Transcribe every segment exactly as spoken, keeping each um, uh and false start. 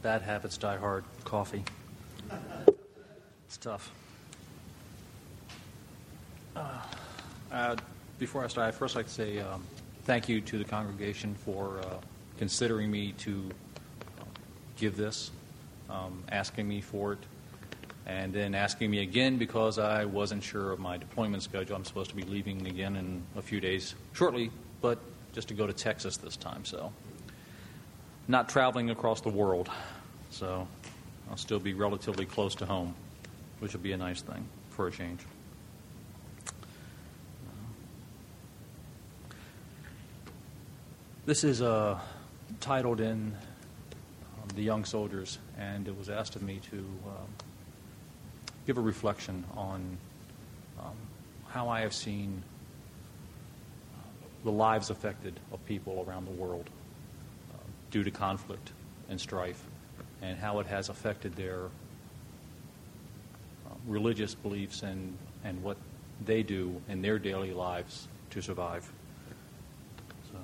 bad habits die hard. Coffee. It's tough. Uh, uh, before I start, I'd first like to say um, thank you to the congregation for uh, considering me to give this, um, asking me for it, and then asking me again because I wasn't sure of my deployment schedule. I'm supposed to be leaving again in a few days shortly, but just to go to Texas this time, so not traveling across the world. So I'll still be relatively close to home, which will be a nice thing for a change. This is uh, titled in um, The Young Soldiers, and it was asked of me to um, give a reflection on um, how I have seen the lives affected of people around the world uh, due to conflict and strife, and how it has affected their uh, religious beliefs and, and what they do in their daily lives to survive. So,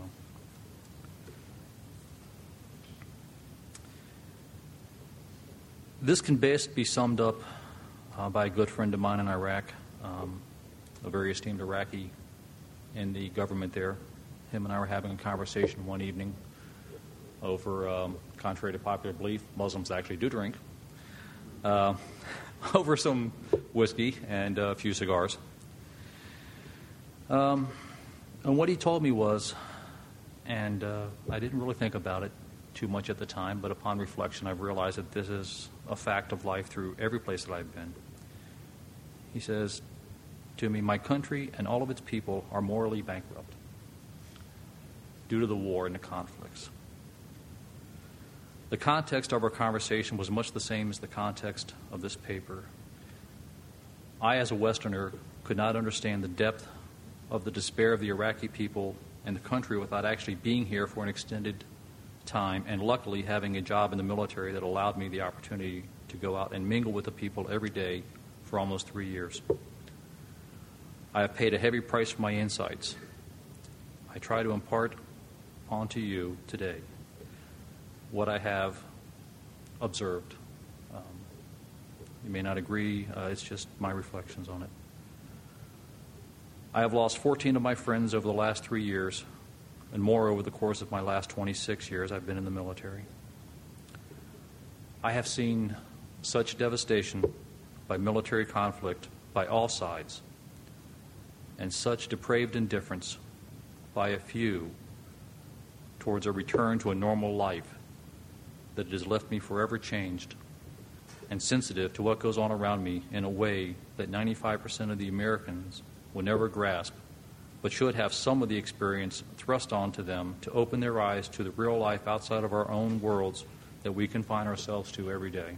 this can best be summed up uh, by a good friend of mine in Iraq, um, a very esteemed Iraqi in the government there. Him and I were having a conversation one evening over, um, contrary to popular belief, Muslims actually do drink, uh, over some whiskey and a few cigars. Um, and what he told me was, and uh, I didn't really think about it too much at the time, but upon reflection I've realized that this is a fact of life through every place that I've been. He says to me, my country and all of its people are morally bankrupt due to the war and the conflicts. The context of our conversation was much the same as the context of this paper. I, as a Westerner, could not understand the depth of the despair of the Iraqi people and the country without actually being here for an extended time, and luckily having a job in the military that allowed me the opportunity to go out and mingle with the people every day for almost three years. I have paid a heavy price for my insights. I try to impart onto you today what I have observed. Um, you may not agree, uh, it's just my reflections on it. I have lost fourteen of my friends over the last three years, and more over the course of my last twenty-six years I've been in the military. I have seen such devastation by military conflict by all sides, and such depraved indifference by a few towards a return to a normal life that it has left me forever changed and sensitive to what goes on around me in a way that ninety-five percent of the Americans will never grasp, but should have some of the experience thrust onto them to open their eyes to the real life outside of our own worlds that we confine ourselves to every day.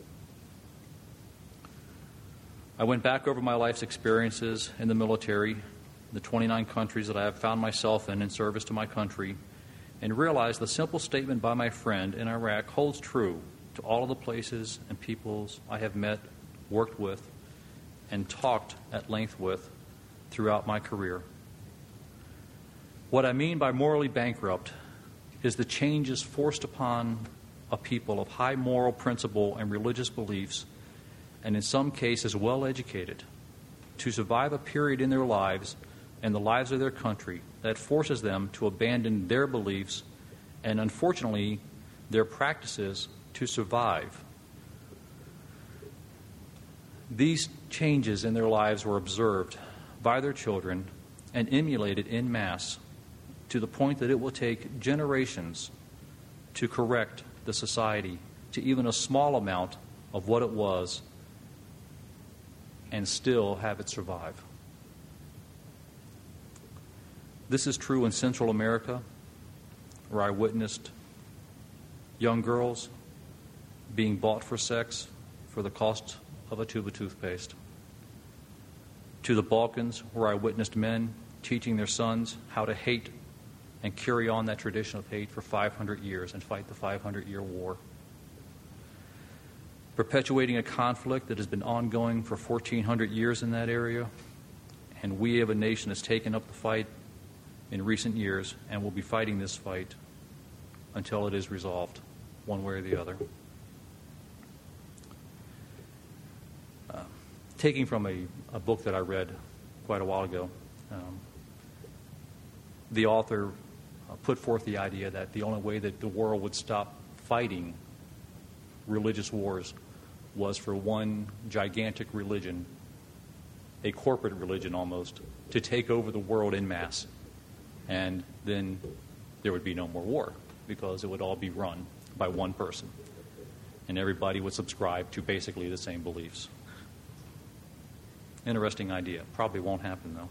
I went back over my life's experiences in the military, the twenty-nine countries that I have found myself in in service to my country, and realized the simple statement by my friend in Iraq holds true to all of the places and peoples I have met, worked with, and talked at length with throughout my career. What I mean by morally bankrupt is the changes forced upon a people of high moral principle and religious beliefs, and in some cases well-educated, to survive a period in their lives and the lives of their country that forces them to abandon their beliefs and, unfortunately, their practices to survive. These changes in their lives were observed by their children and emulated en masse to the point that it will take generations to correct the society to even a small amount of what it was and still have it survive. This is true in Central America, where I witnessed young girls being bought for sex for the cost of a tube of toothpaste. To the Balkans, where I witnessed men teaching their sons how to hate and carry on that tradition of hate for five hundred years and fight the five hundred year war. Perpetuating a conflict that has been ongoing for fourteen hundred years in that area, and we of a nation has taken up the fight in recent years and will be fighting this fight until it is resolved, one way or the other. taking from a, a book that I read quite a while ago. Um, the author uh, put forth the idea that the only way that the world would stop fighting religious wars was for one gigantic religion, a corporate religion almost, to take over the world en masse. And then there would be no more war because it would all be run by one person. And everybody would subscribe to basically the same beliefs. Interesting idea. Probably won't happen, though.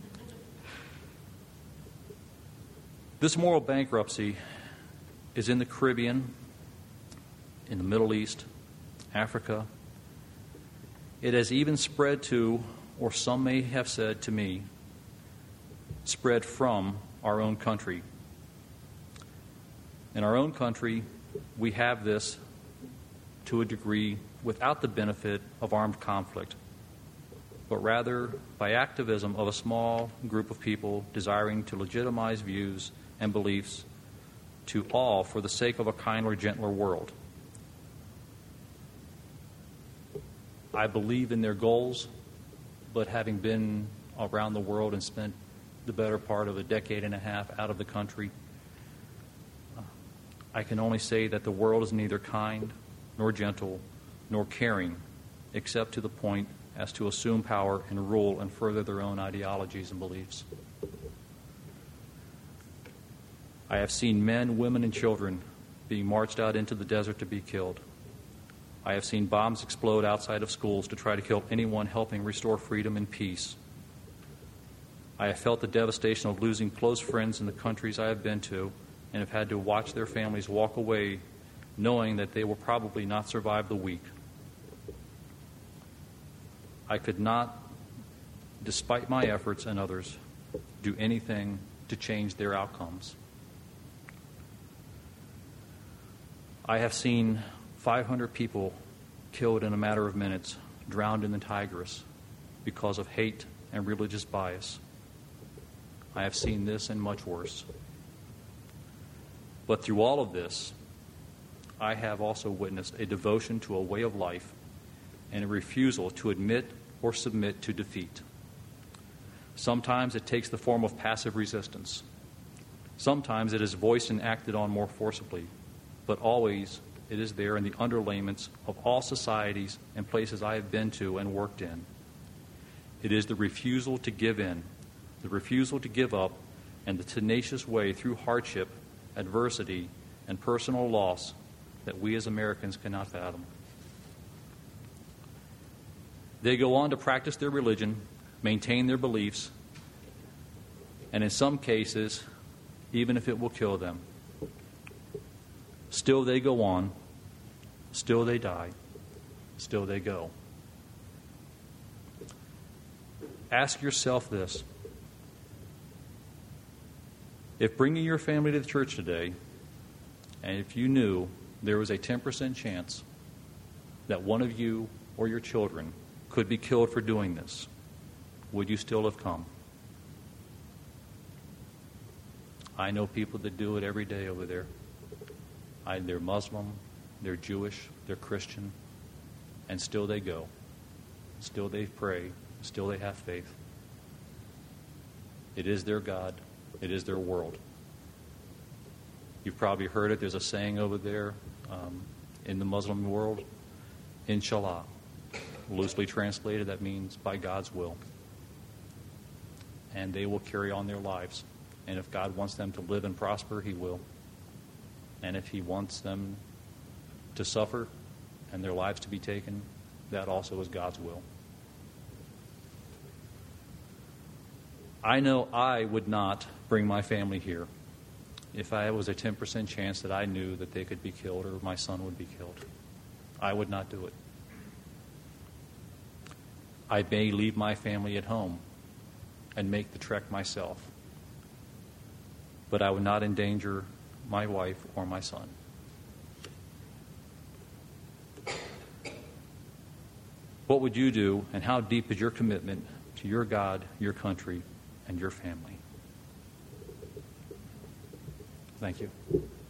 This moral bankruptcy is in the Caribbean, in the Middle East, Africa. It has even spread to, or some may have said to me, spread from our own country. In our own country, we have this to a degree without the benefit of armed conflict, but rather by activism of a small group of people desiring to legitimize views and beliefs to all for the sake of a kinder, gentler world. I believe in their goals, but having been around the world and spent the better part of a decade and a half out of the country, I can only say that the world is neither kind, nor gentle, nor caring, except to the point as to assume power and rule and further their own ideologies and beliefs. I have seen men, women, and children being marched out into the desert to be killed. I have seen bombs explode outside of schools to try to kill anyone helping restore freedom and peace. I have felt the devastation of losing close friends in the countries I have been to and have had to watch their families walk away knowing that they will probably not survive the week. I could not, despite my efforts and others, do anything to change their outcomes. I have seen five hundred people killed in a matter of minutes, drowned in the Tigris because of hate and religious bias. I have seen this and much worse. But through all of this, I have also witnessed a devotion to a way of life and a refusal to admit or submit to defeat. Sometimes it takes the form of passive resistance. Sometimes it is voiced and acted on more forcibly, but always it is there in the underlayments of all societies and places I have been to and worked in. It is the refusal to give in, the refusal to give up, and the tenacious way through hardship, adversity, and personal loss that we as Americans cannot fathom. They go on to practice their religion, maintain their beliefs, and in some cases, even if it will kill them. Still they go on, still they die, still they go. Ask yourself this. If bringing your family to the church today, and if you knew there was a ten percent chance that one of you or your children could be killed for doing this, would you still have come? I know people that do it every day over there. I, they're Muslim, they're Jewish, they're Christian, and still they go. Still they pray, still they have faith. It is their God. It is their world. You've probably heard it. There's a saying over there um, in the Muslim world, Inshallah. Loosely translated, that means by God's will. And they will carry on their lives. And if God wants them to live and prosper, He will. And if He wants them to suffer and their lives to be taken, that also is God's will. I know I would not bring my family here if I was a ten percent chance that I knew that they could be killed or my son would be killed. I would not do it. I may leave my family at home and make the trek myself, but I would not endanger my wife or my son. What would you do, and how deep is your commitment to your God, your country, and your family? Thank you.